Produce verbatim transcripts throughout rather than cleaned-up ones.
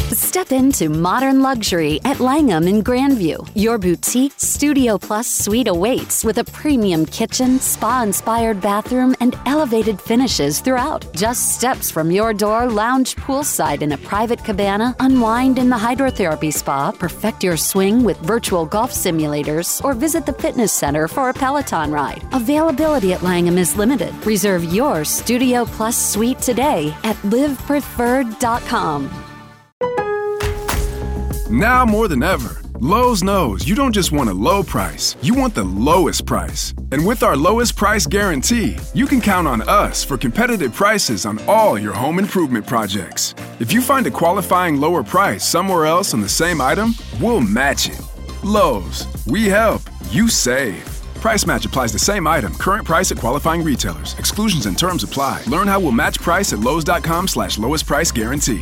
Step into modern luxury at Langham in Grandview. Your boutique Studio Plus suite awaits with a premium kitchen, spa-inspired bathroom, and elevated finishes throughout. Just steps from your door, lounge poolside in a private cabana, unwind in the hydrotherapy spa, perfect your swing with virtual golf simulators, or visit the fitness center for a Peloton ride. Availability at Langham is limited. Reserve your Studio Plus suite today at live preferred dot com. Now more than ever, Lowe's knows you don't just want a low price, you want the lowest price. And with our lowest price guarantee, you can count on us for competitive prices on all your home improvement projects. If you find a qualifying lower price somewhere else on the same item, we'll match it. Lowe's, we help, you save. Price match applies the same item, current price at qualifying retailers. Exclusions and terms apply. Learn how we'll match price at lowes.com slash lowest price guarantee.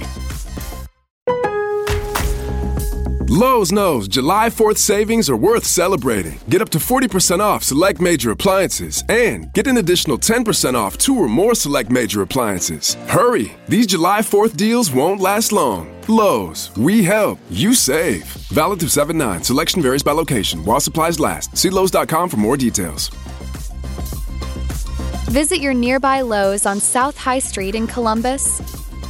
Lowe's knows July fourth savings are worth celebrating. Get up to forty percent off select major appliances and get an additional ten percent off two or more select major appliances. Hurry! These July fourth deals won't last long. Lowe's, we help, you save. Valid through seven nine. Selection varies by location. While supplies last. See lowes dot com for more details. Visit your nearby Lowe's on South High Street in Columbus.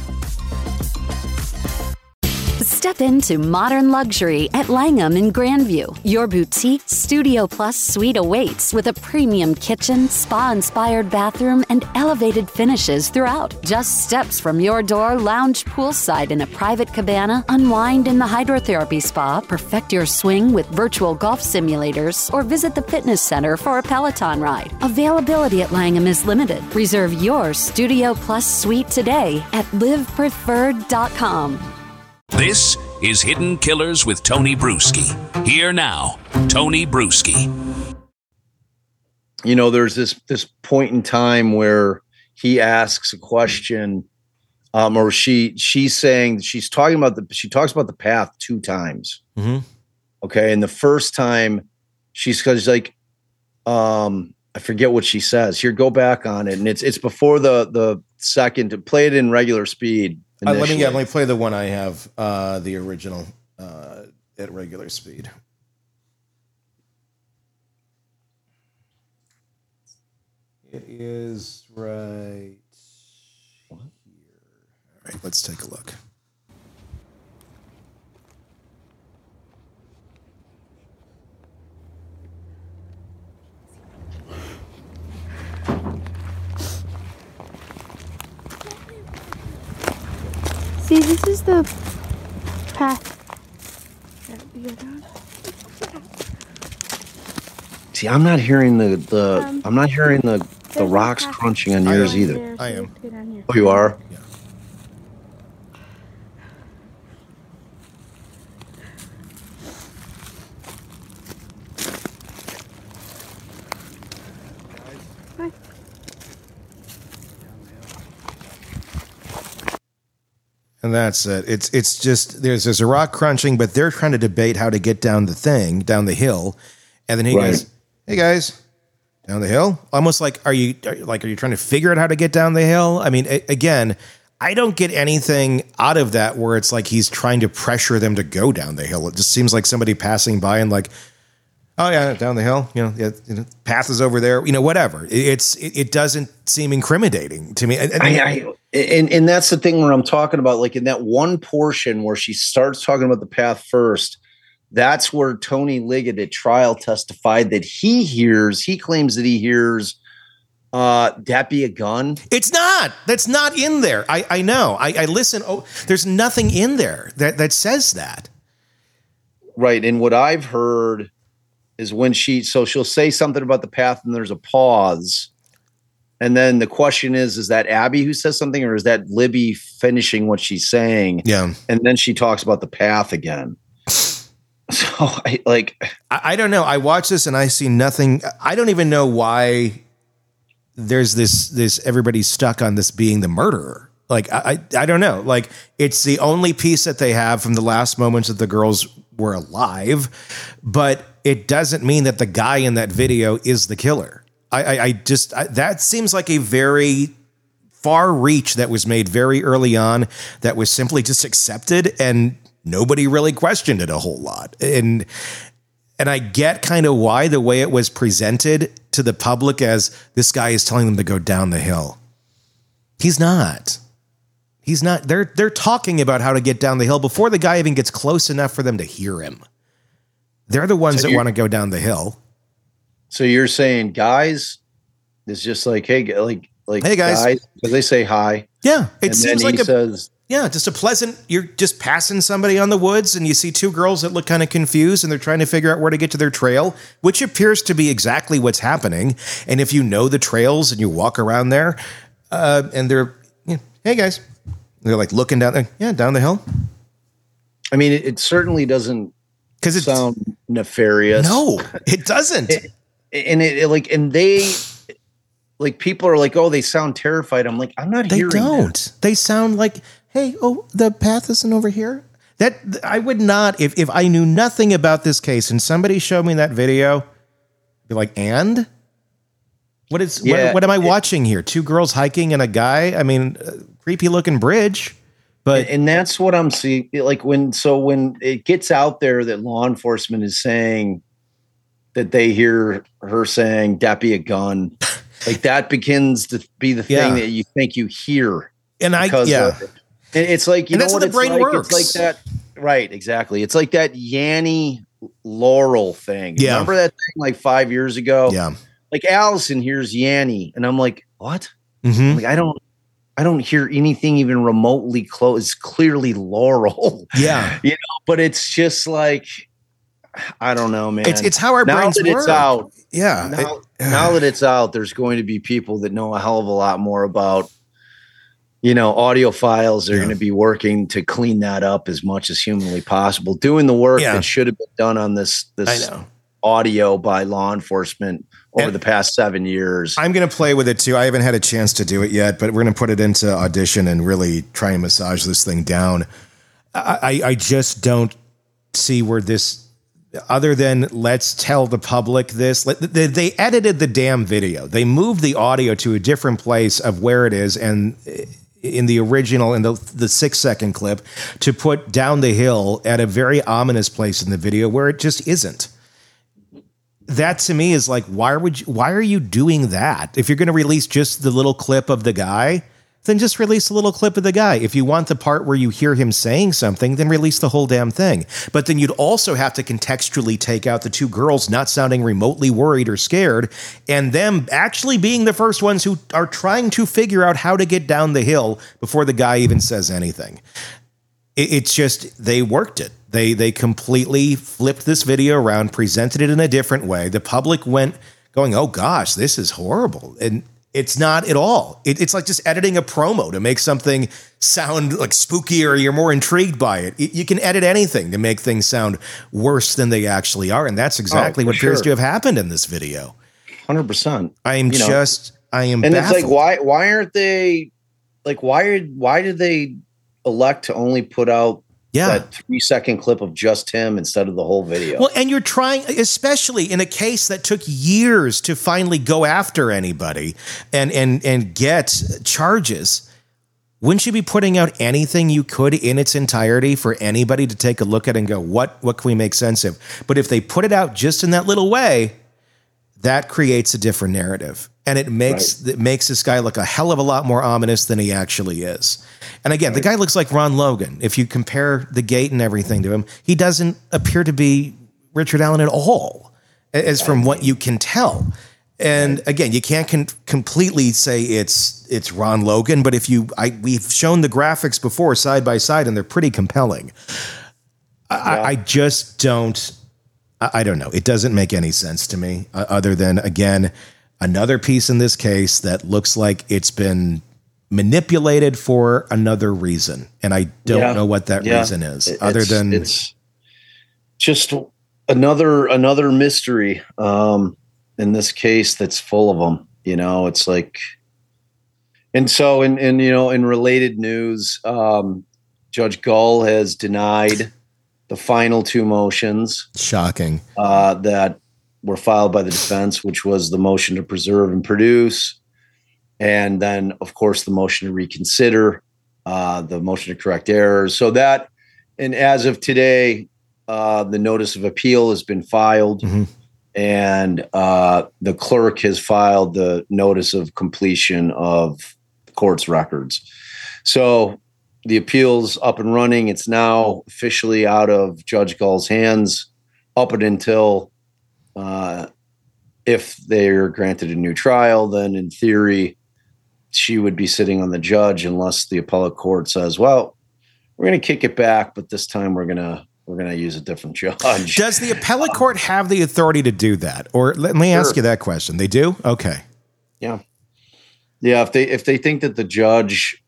Step into modern luxury at Langham in Grandview. Your boutique Studio Plus suite awaits with a premium kitchen, spa-inspired bathroom, and elevated finishes throughout. Just steps from your door, lounge poolside in a private cabana, unwind in the hydrotherapy spa, perfect your swing with virtual golf simulators, or visit the fitness center for a Peloton ride. Availability at Langham is limited. Reserve your Studio Plus suite today at live preferred dot com. This is Hidden Killers with Tony Bruschi. Here now, Tony Bruschi. You know, there's this this point in time where he asks a question, um, or she she's saying she's talking about the she talks about the path two times. Mm-hmm. Okay, and the first time she's because like, um, I forget what she says. Here, go back on it, and it's it's before the the second. To play it in regular speed. Uh, let me yeah, let me play the one I have, uh, the original uh, at regular speed. It is right here. All right, let's take a look. See, this is the path that we go down. See, I'm not hearing the the Um, I'm not hearing the the There's rocks a path crunching on I yours am. either. there, so I we am. have to go down here. Oh, you are? Yeah. Hi. And that's it. It's it's just there's there's a rock crunching, but they're trying to debate how to get down the thing, down the hill. And then he Right. goes, "Hey guys, down the hill." Almost like, are you are, like are you trying to figure out how to get down the hill? I mean, a, again, I don't get anything out of that where it's like he's trying to pressure them to go down the hill. It just seems like somebody passing by and like, "Oh yeah, down the hill. You know, yeah, you know, path is over there. You know, whatever." It, it's it, it doesn't seem incriminating to me. And, and- I, I and and that's the thing where I'm talking about, like in that one portion where she starts talking about the path first. That's where Tony Liggett at trial testified that he hears. He claims that he hears. Uh, that be a gun? It's not. That's not in there. I, I know. I, I listen. Oh, there's nothing in there that, that says that. Right. And what I've heard is when she, so she'll say something about the path and there's a pause. And then the question is, is that Abby who says something or is that Libby finishing what she's saying? Yeah. And then she talks about the path again. So I like, I, I don't know. I watch this and I see nothing. I don't even know why there's this, this, everybody's stuck on this being the murderer. Like, I, I, I don't know. Like, it's the only piece that they have from the last moments that the girls were alive, but it doesn't mean that the guy in that video is the killer. I, I, I just, I, that seems like a very far reach that was made very early on that was simply just accepted and nobody really questioned it a whole lot. And and I get kind of why the way it was presented to the public as this guy is telling them to go down the hill. He's not. He's not. They're they're talking about how to get down the hill before the guy even gets close enough for them to hear him. They're the ones so that want to go down the hill. So you're saying guys is just like, hey, like, like, hey guys, because guys, they say hi. Yeah. It and seems then like he a, says, yeah, just a pleasant, you're just passing somebody on the woods and you see two girls that look kind of confused and they're trying to figure out where to get to their trail, which appears to be exactly what's happening. And if you know the trails and you walk around there uh, and they're, yeah, hey guys, they're like looking down there. Yeah. Down the hill. I mean, it, it certainly doesn't because it sound nefarious. No, it doesn't. It, and it, it like, and they, like, people are like, oh, they sound terrified. I'm like, I'm not they hearing don't. that. They sound like, hey, oh, the path isn't over here. That I would not, if, if I knew nothing about this case and somebody showed me that video, be like, and what is, yeah, what, what am I it, watching here? Two girls hiking and a guy. I mean, uh, creepy looking bridge, but and, and that's what I'm seeing. Like when, so when it gets out there that law enforcement is saying that they hear her saying, "That be a gun," like that begins to be the thing yeah. that you think you hear. And I, yeah, of, it's like, you and know that's what how the it's brain like? works. It's like that. Right. Exactly. It's like that Yanny Laurel thing. Yeah. Remember that thing like five years ago? Yeah. Like Allison hears Yanny and I'm like, what? Mm-hmm. Like, I don't, I don't hear anything even remotely close. It's clearly Laurel. Yeah. You know, but it's just like, I don't know, man. It's, it's how our now brains that work. It's out. Yeah. Now, It, now that it's out, there's going to be people that know a hell of a lot more about, you know, audiophiles. They're yeah. going to be working to clean that up as much as humanly possible, doing the work yeah. that should have been done on this, this I know. audio by law enforcement over and the past seven years. I'm going to play with it too. I haven't had a chance to do it yet, but we're going to put it into Audition and really try and massage this thing down. I, I, I just don't see where this, other than let's tell the public this. They, they edited the damn video. They moved the audio to a different place of where it is, and in the original, in the the six second clip, to put down the hill at a very ominous place in the video where it just isn't. That to me is like, why would you, why are you doing that? If you're going to release just the little clip of the guy, then just release a little clip of the guy. If you want the part where you hear him saying something, then release the whole damn thing. But then you'd also have to contextually take out the two girls not sounding remotely worried or scared, and them actually being the first ones who are trying to figure out how to get down the hill before the guy even says anything. It, it's just, they worked it. They they completely flipped this video around, presented it in a different way. The public went going, oh gosh, this is horrible. And it's not at all. It, it's like just editing a promo to make something sound like spooky or you're more intrigued by it. it. You can edit anything to make things sound worse than they actually are. And that's exactly oh, what appears sure. to have happened in this video. one hundred percent. I am you just, know, I am And baffled. it's like, why, why aren't they, like, why, are, why did they elect to only put out Yeah. that three second clip of just him instead of the whole video? Well, and you're trying, especially in a case that took years to finally go after anybody and and and get charges. Wouldn't you be putting out anything you could in its entirety for anybody to take a look at and go, what what can we make sense of? But if they put it out just in that little way, that creates a different narrative. And it makes right. it makes this guy look a hell of a lot more ominous than he actually is. And again, right. the guy looks like Ron Logan. If you compare the gait and everything to him, he doesn't appear to be Richard Allen at all, as from what you can tell. And again, you can't con- completely say it's it's Ron Logan, but if you, I, we've shown the graphics before side by side, and they're pretty compelling. I, yeah. I just don't. I don't know. It doesn't make any sense to me, uh, other than, again, another piece in this case that looks like it's been manipulated for another reason. And I don't yeah. know what that yeah. reason is, it, other than it's just another another mystery um, in this case that's full of them. You know, it's like, and so in, in you know, in related news, um, Judge Gull has denied the final two motions. Shocking. Uh, that were filed by the defense, which was the motion to preserve and produce And then, of course, the motion to reconsider, uh, the motion to correct errors. So that, and as of today, uh, the notice of appeal has been filed, mm-hmm. and uh, the clerk has filed the notice of completion of the court's records. So the appeal's up and running. It's now officially out of Judge Gull's hands up and until uh, if they're granted a new trial, then in theory, she would be sitting on the judge unless the appellate court says, well, we're going to kick it back, but this time we're going to we're going to use a different judge. Does the appellate court have the authority to do that? Or let me ask Sure. you that question. They do? Okay. Yeah. Yeah, if they if they think that the judge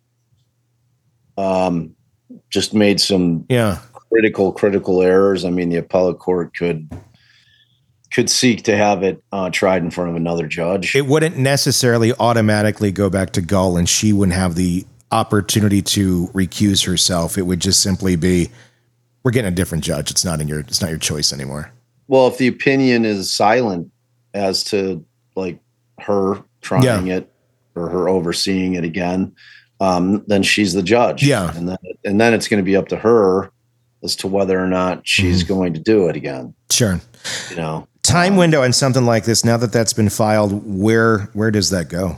um just made some yeah. critical critical errors, I mean, the appellate court could could seek to have it uh, tried in front of another judge. It wouldn't necessarily automatically go back to Gull, and she wouldn't have the opportunity to recuse herself. It would just simply be, we're getting a different judge. It's not in your, it's not your choice anymore. Well, if the opinion is silent as to like her trying Yeah. it or her overseeing it again, um, then she's the judge. Yeah. And then, and then it's going to be up to her as to whether or not she's Mm-hmm. going to do it again. Sure. You know, Time window on something like this, now that that's been filed, where where does that go?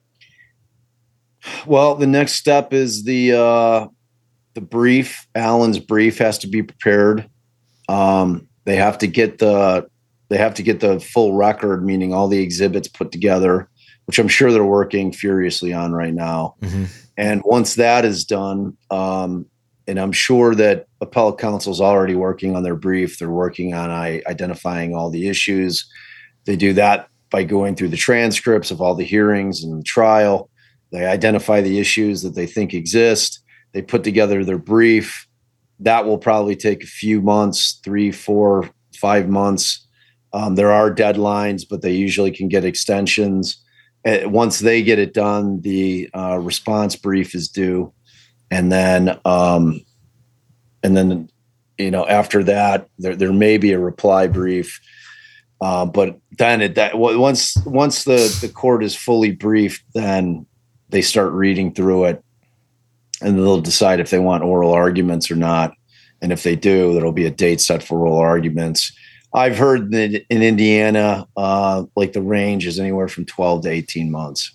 well, the next step is the uh, the brief. Alan's brief has to be prepared. Um, they have to get the they have to get the full record, meaning all the exhibits put together, which I'm sure they're working furiously on right now. Mm-hmm. And once that is done, um, and I'm sure that appellate counsel is already working on their brief. They're working on I, identifying all the issues. They do that by going through the transcripts of all the hearings and the trial. They identify the issues that they think exist. They put together their brief. That will probably take a few months, three, four, five months. Um, there are deadlines, but they usually can get extensions. Uh, once they get it done, the uh, response brief is due. And then, um, and then, you know, after that, there there may be a reply brief, uh, but then it that once once the the court is fully briefed, then they start reading through it, and they'll decide if they want oral arguments or not. And if they do, there'll be a date set for oral arguments. I've heard that in Indiana, uh, like the range is anywhere from twelve to eighteen months.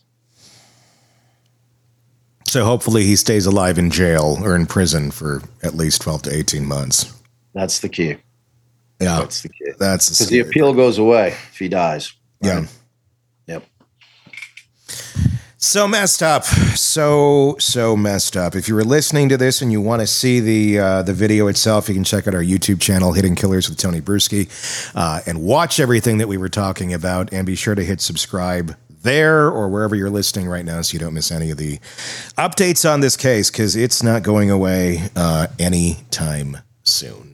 So hopefully he stays alive in jail or in prison for at least twelve to eighteen months. That's the key. Yeah. That's the key. That's because the appeal goes away if he dies. Right? Yeah. Yep. So messed up. So, so messed up. If you were listening to this and you want to see the uh, the video itself, you can check out our YouTube channel, Hidden Killers with Tony Bruschi, uh, and watch everything that we were talking about. And be sure to hit subscribe there or wherever you're listening right now so you don't miss any of the updates on this case, because it's not going away uh, anytime soon.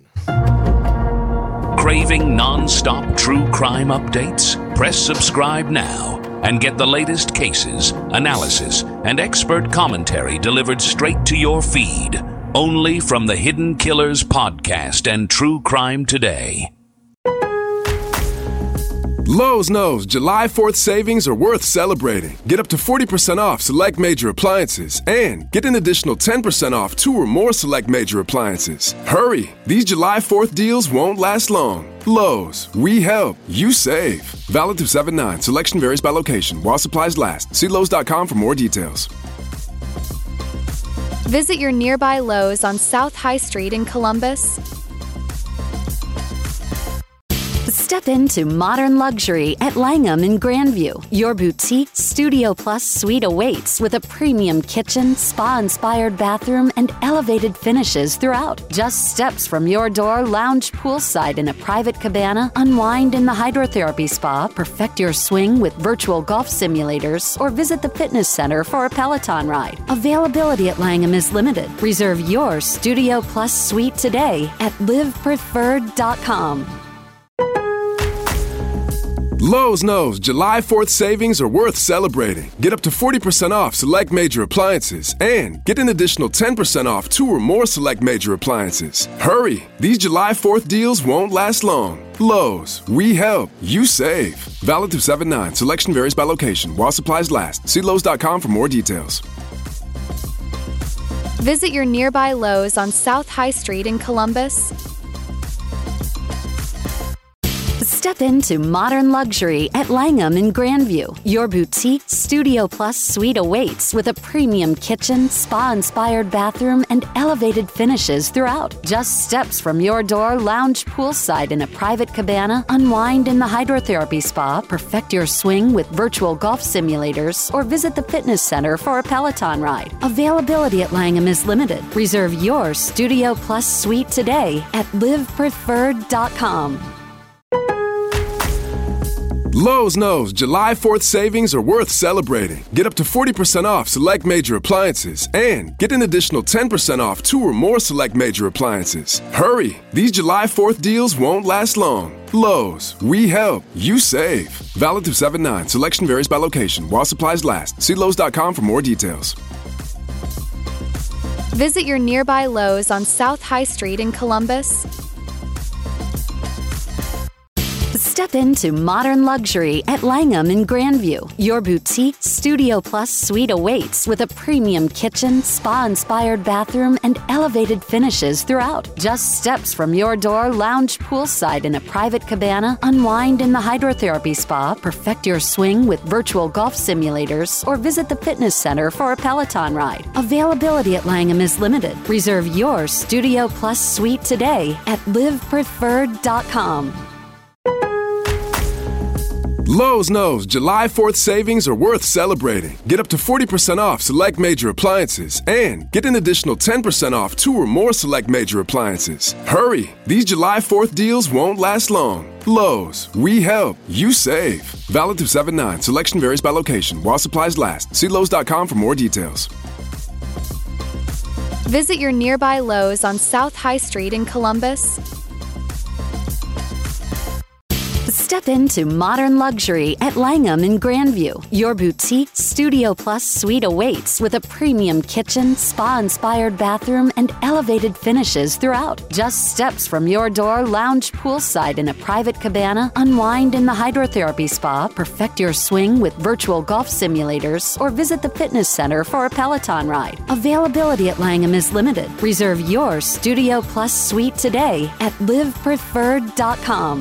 Craving non-stop true crime updates? Press subscribe now and get the latest cases, analysis, and expert commentary delivered straight to your feed. Only from the Hidden Killers podcast and True Crime Today. Lowe's knows July fourth savings are worth celebrating. Get up to forty percent off select major appliances and get an additional ten percent off two or more select major appliances. Hurry! These July fourth deals won't last long. Lowe's, we help, you save. Valid through seven nine. Selection varies by location while supplies last. See Lowe's dot com for more details. Visit your nearby Lowe's on South High Street in Columbus. Step into modern luxury at Langham in Grandview. Your boutique Studio Plus suite awaits with a premium kitchen, spa-inspired bathroom, and elevated finishes throughout. Just steps from your door, lounge poolside in a private cabana, unwind in the hydrotherapy spa, perfect your swing with virtual golf simulators, or visit the fitness center for a Peloton ride. Availability at Langham is limited. Reserve your Studio Plus suite today at live preferred dot com. Lowe's knows July fourth savings are worth celebrating. Get up to forty percent off select major appliances and get an additional ten percent off two or more select major appliances. Hurry! These July fourth deals won't last long. Lowe's, we help, you save. Valid through seven nine. Selection varies by location while supplies last. See Lowe's dot com for more details. Visit your nearby Lowe's on South High Street in Columbus. Step into modern luxury at Langham in Grandview. Your boutique Studio Plus suite awaits with a premium kitchen, spa-inspired bathroom, and elevated finishes throughout. Just steps from your door, lounge poolside in a private cabana, unwind in the hydrotherapy spa, perfect your swing with virtual golf simulators, or visit the fitness center for a Peloton ride. Availability at Langham is limited. Reserve your Studio Plus suite today at live preferred dot com. Lowe's knows July fourth savings are worth celebrating. Get up to forty percent off select major appliances and get an additional ten percent off two or more select major appliances. Hurry! These July fourth deals won't last long. Lowe's, we help, you save. Valid through seven nine. Selection varies by location while supplies last. See Lowe's dot com for more details. Visit your nearby Lowe's on South High Street in Columbus. Step into modern luxury at Langham in Grandview. Your boutique Studio Plus suite awaits with a premium kitchen, spa-inspired bathroom, and elevated finishes throughout. Just steps from your door, lounge poolside in a private cabana, unwind in the hydrotherapy spa, perfect your swing with virtual golf simulators, or visit the fitness center for a Peloton ride. Availability at Langham is limited. Reserve your Studio Plus suite today at live preferred dot com. Lowe's knows July fourth savings are worth celebrating. Get up to forty percent off select major appliances and get an additional ten percent off two or more select major appliances. Hurry! These July fourth deals won't last long. Lowe's, we help, you save. Valid through seven nine. Selection varies by location while supplies last. See Lowe's dot com for more details. Visit your nearby Lowe's on South High Street in Columbus. Step into modern luxury at Langham in Grandview. Your boutique Studio Plus suite awaits with a premium kitchen, spa-inspired bathroom, and elevated finishes throughout. Just steps from your door, lounge poolside in a private cabana, unwind in the hydrotherapy spa, perfect your swing with virtual golf simulators, or visit the fitness center for a Peloton ride. Availability at Langham is limited. Reserve your Studio Plus suite today at live preferred dot com.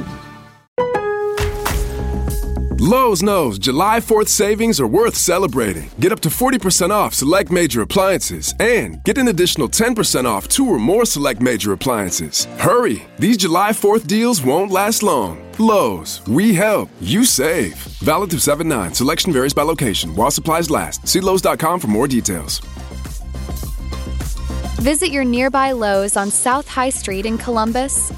Lowe's knows July fourth savings are worth celebrating. Get up to forty percent off select major appliances and get an additional ten percent off two or more select major appliances. Hurry! These July fourth deals won't last long. Lowe's, we help, you save. Valid through seven nine. Selection varies by location while supplies last. See Lowe's dot com for more details. Visit your nearby Lowe's on South High Street in Columbus.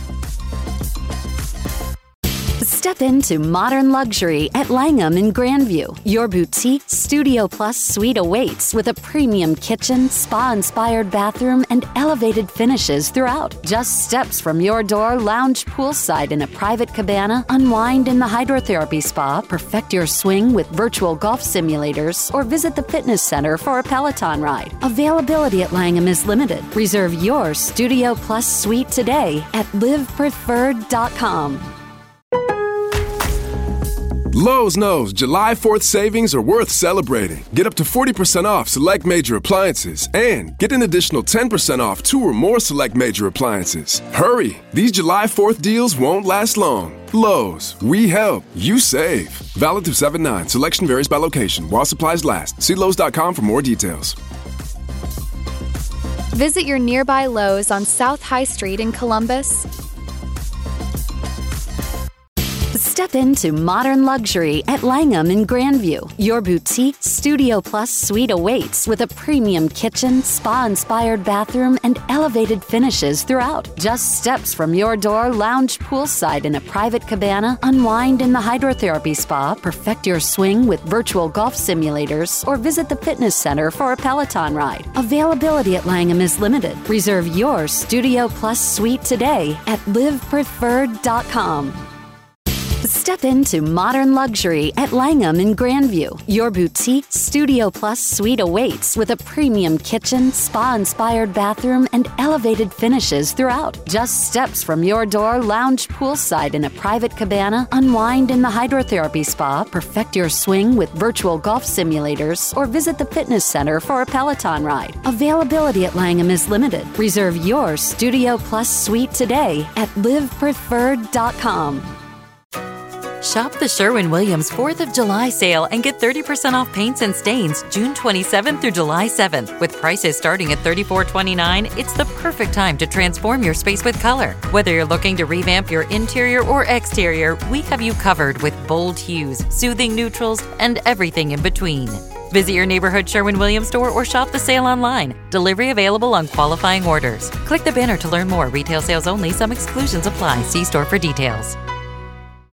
Step into modern luxury at Langham in Grandview. Your boutique Studio Plus suite awaits with a premium kitchen, spa-inspired bathroom, and elevated finishes throughout. Just steps from your door, lounge poolside in a private cabana, unwind in the hydrotherapy spa, perfect your swing with virtual golf simulators, or visit the fitness center for a Peloton ride. Availability at Langham is limited. Reserve your Studio Plus suite today at live preferred dot com. Lowe's knows July fourth savings are worth celebrating. Get up to forty percent off select major appliances and get an additional ten percent off two or more select major appliances. Hurry! These July fourth deals won't last long. Lowe's, we help, you save. Valid through seven nine. Selection varies by location while supplies last. See Lowe's dot com for more details. Visit your nearby Lowe's on South High Street in Columbus. Step into modern luxury at Langham in Grandview. Your boutique Studio Plus suite awaits with a premium kitchen, spa-inspired bathroom, and elevated finishes throughout. Just steps from your door, lounge poolside in a private cabana, unwind in the hydrotherapy spa, perfect your swing with virtual golf simulators, or visit the fitness center for a Peloton ride. Availability at Langham is limited. Reserve your Studio Plus suite today at live preferred dot com. Step into modern luxury at Langham in Grandview. Your boutique Studio Plus suite awaits with a premium kitchen, spa-inspired bathroom, and elevated finishes throughout. Just steps from your door, lounge poolside in a private cabana, unwind in the hydrotherapy spa, perfect your swing with virtual golf simulators, or visit the fitness center for a Peloton ride. Availability at Langham is limited. Reserve your Studio Plus suite today at live preferred dot com. Shop the Sherwin-Williams fourth of July sale and get thirty percent off paints and stains June twenty-seventh through July seventh. With prices starting at thirty-four twenty-nine, it's the perfect time to transform your space with color. Whether you're looking to revamp your interior or exterior, we have you covered with bold hues, soothing neutrals, and everything in between. Visit your neighborhood Sherwin-Williams store or shop the sale online. Delivery available on qualifying orders. Click the banner to learn more. Retail sales only. Some exclusions apply. See store for details.